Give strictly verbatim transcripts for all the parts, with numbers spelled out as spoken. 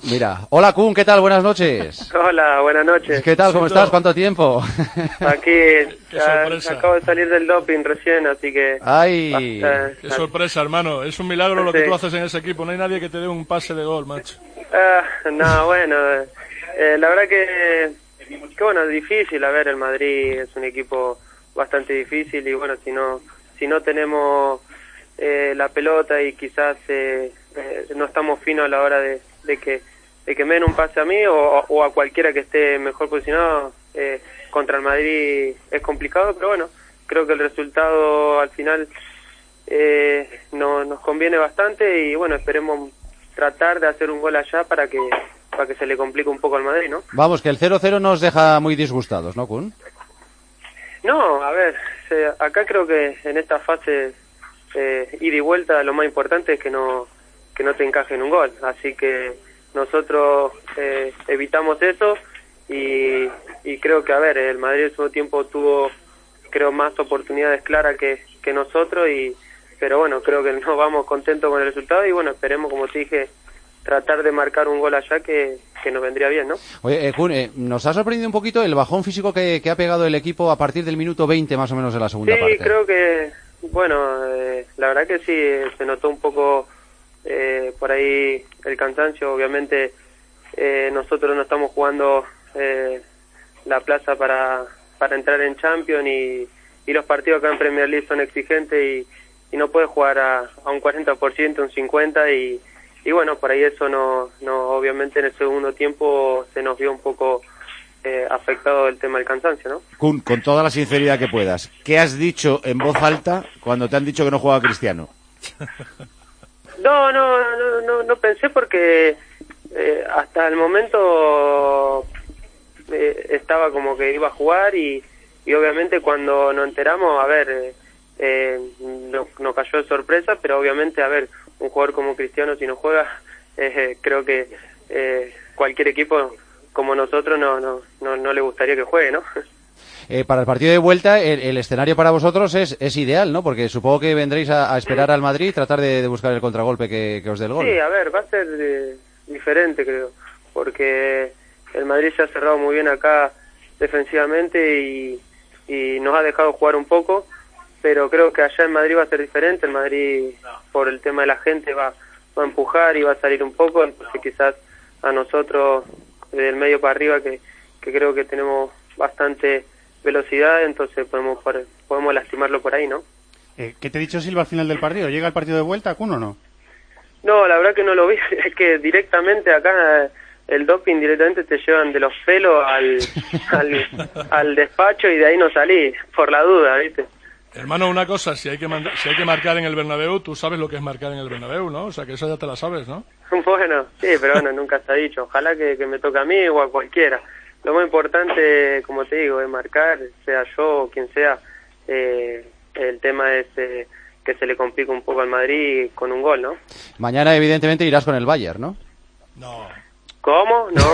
Mira, hola Kun, ¿qué tal? Buenas noches. Hola, buenas noches. ¿Qué tal? ¿Cómo estás? ¿Cuánto tiempo? Aquí, ya, acabo de salir del doping recién, así que... ¡Ay! Hasta, qué sorpresa, hermano. Es un milagro lo sí. que tú haces en ese equipo. No hay nadie que te dé un pase de gol, macho. Uh, no, bueno, eh, la verdad que, que, bueno, es difícil. A ver, el Madrid es un equipo bastante difícil y, bueno, si no, si no tenemos eh, la pelota y quizás eh, eh, no estamos finos a la hora de, de que de que me den un pase a mí o, o a cualquiera que esté mejor posicionado, eh, contra el Madrid es complicado, pero bueno, creo que el resultado al final eh, no, nos conviene bastante y bueno, esperemos tratar de hacer un gol allá para que para que se le complique un poco al Madrid, ¿no? Vamos, que el cero cero nos deja muy disgustados, ¿no, Kun? No, a ver, se, acá creo que en esta fase eh, ida y vuelta lo más importante es que no que no te encajen un gol, así que nosotros eh, evitamos eso y, y creo que, a ver, el Madrid en su tiempo tuvo, creo, más oportunidades claras que, que nosotros, y pero bueno, creo que nos vamos contentos con el resultado y bueno, esperemos, como te dije, tratar de marcar un gol allá que, que nos vendría bien, ¿no? Oye, eh, Kun, eh, nos ha sorprendido un poquito el bajón físico que, que ha pegado el equipo a partir del minuto veinte más o menos de la segunda sí, parte. Sí, creo que, bueno, eh, la verdad que sí, se notó un poco... Eh, por ahí el cansancio, obviamente eh, nosotros no estamos jugando eh, la plaza para para entrar en Champions y, y los partidos acá en Premier League son exigentes y, y no puedes jugar a, a un cuarenta por ciento, un cincuenta por ciento y, y bueno, por ahí eso no, no obviamente en el segundo tiempo se nos vio un poco eh, afectado el tema del cansancio, ¿no? Kun, con toda la sinceridad que puedas, ¿qué has dicho en voz alta cuando te han dicho que no juega Cristiano? No, no, no, no, no pensé porque eh, hasta el momento eh, estaba como que iba a jugar y, y obviamente cuando nos enteramos, a ver, eh, eh, nos no cayó de sorpresa, pero obviamente, a ver, un jugador como Cristiano si no juega, eh, creo que eh, cualquier equipo como nosotros no, no, no, no le gustaría que juegue, ¿no? Eh, para el partido de vuelta, el, el escenario para vosotros es, es ideal, ¿no? Porque supongo que vendréis a, a esperar al Madrid y tratar de, de buscar el contragolpe que, que os dé el gol. Sí, a ver, va a ser eh, diferente, creo, porque el Madrid se ha cerrado muy bien acá defensivamente y, y nos ha dejado jugar un poco, pero creo que allá en Madrid va a ser diferente. El Madrid, por el tema de la gente, va, va a empujar y va a salir un poco, entonces quizás a nosotros, del medio para arriba, que, que creo que tenemos bastante velocidad, entonces podemos podemos lastimarlo por ahí, ¿no? Eh, ¿Qué te ha dicho Silva al final del partido? ¿Llega el partido de vuelta, Kun, o no? No, la verdad que no lo vi, es que directamente acá el doping directamente te llevan de los pelos al, al, al despacho y de ahí no salí, por la duda, ¿viste? Hermano, una cosa, si hay que manda- si hay que marcar en el Bernabéu, tú sabes lo que es marcar en el Bernabéu, ¿no? O sea, que eso ya te la sabes, ¿no? Bueno, sí, pero bueno, nunca se ha dicho, ojalá que, que me toque a mí o a cualquiera. Lo más importante, como te digo, es marcar, sea yo o quien sea. Eh, el tema es eh, que se le complica un poco al Madrid con un gol, ¿no? Mañana, evidentemente, irás con el Bayern, ¿no? No. ¿Cómo? No,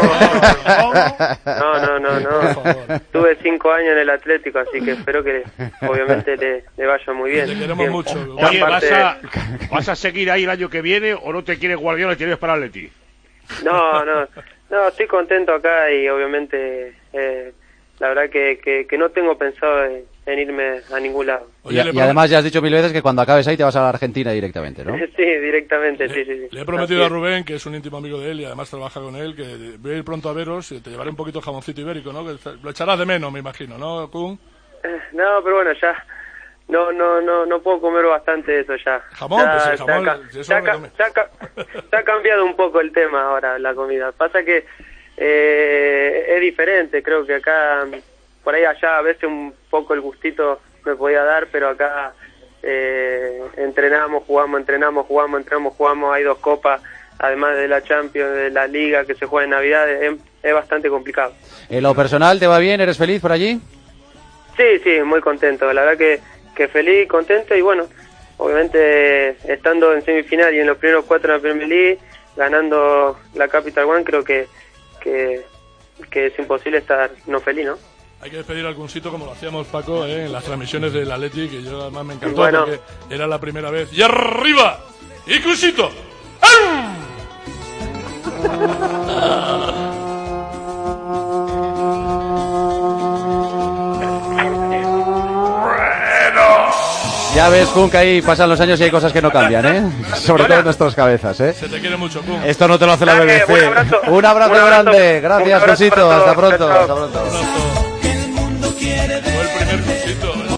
no, no, no, no. Tuve cinco años en el Atlético, así que espero que obviamente le, le vaya muy bien. Te queremos Bien. mucho. Oye, Aparte- ¿vas a, ¿vas a seguir ahí el año que viene o no te quieres Guardiola y tienes para Atleti? No, no, no, estoy contento acá y obviamente eh, la verdad que, que, que no tengo pensado en, en irme a ningún lado. Oye, y, le y pro- además ya has dicho mil veces que cuando acabes ahí te vas a la Argentina directamente, ¿no? Sí, directamente, sí, sí, sí. Le he prometido a Así es. Rubén, que es un íntimo amigo de él y además trabaja con él, que voy a ir pronto a veros y te llevaré un poquito de jamoncito ibérico, ¿no? Que lo echarás de menos, me imagino, ¿no, Kun? Eh, No, pero bueno, ya no no no no puedo comer bastante de eso ya. Jamón, Ya- pues el ya jamón, ca- si eso ya no ca- come. ya ca- ya ha cambiado un poco el tema ahora, la comida. Pasa que eh, es diferente, creo que acá, por ahí allá a veces un poco el gustito me podía dar, pero acá eh, entrenamos, jugamos, entrenamos, jugamos, entrenamos, jugamos, hay dos copas, además de la Champions, de la Liga que se juega en Navidad, es, es bastante complicado. ¿En lo personal te va bien? ¿Eres feliz por allí? Sí, sí, muy contento, la verdad que, que feliz, contento y bueno, obviamente estando en semifinal y en los primeros cuatro de la Premier League, ganando la Capital One, creo que, que, que es imposible estar no feliz, ¿no? Hay que despedir al Kunsito como lo hacíamos, Paco, ¿eh? En las transmisiones del Atleti, que yo además me encantó Bueno. porque era la primera vez. ¡Y arriba! ¡Y Kunsito! ¡Au! Ya ves, Kun, que ahí pasan los años y hay cosas que no cambian, ¿eh? Sobre todo en nuestras cabezas, ¿eh? Se te quiere mucho, Kun. Esto no te lo hace la B B C. Un abrazo. Un abrazo Un abrazo. grande. Gracias, Un abrazo Kunsito. para todos. Hasta pronto. Chao, chao. Hasta pronto. Fue el primer Kunsito.